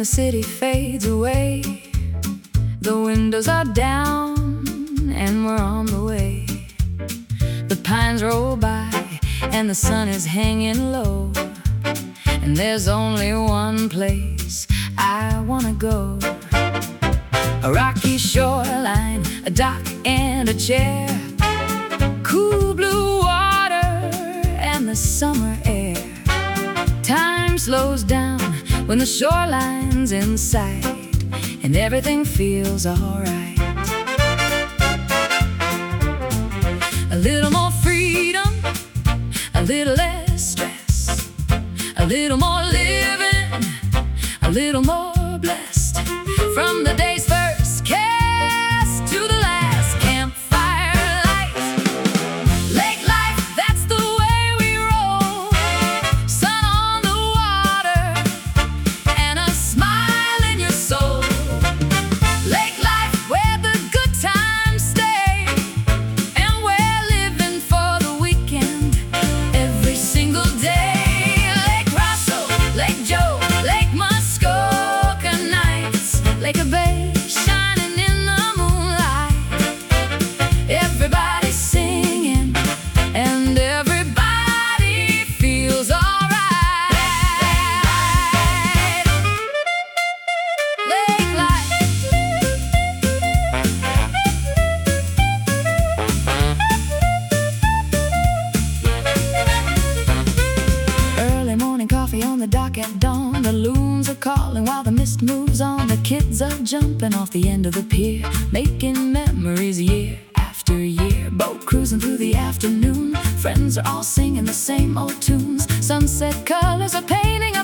the city fades away, the windows are down and we're on the way. The pines roll by and the sun is hanging low, and there's only one place I wanna go. A rocky shoreline, a dock and a chair, cool blue water and the summer air. Time slows down when the shoreline's in sight, and everything feels alright. A little more freedom, a little less stress, a little more living, a little more blessed. From the day's first kiss to the last campfire light, lake life, that's the way we roll. Sun on the water and a smile in your soul. Lake life, where the good times stay, and we're living for the weekend every single day. Lake Russell, Lake Joe, Lake Muskoka nights, Lake Bay shining in the moonlight. Everybody singing and everybody feels alright. Lake life. Early morning coffee on the dock at dawn. The loons are calling while the mist moves on. The kids are jumping off the end of the pier, making memories year after year. Boat cruising through the afternoon, friends are all singing the same old tunes. Sunset colors are painting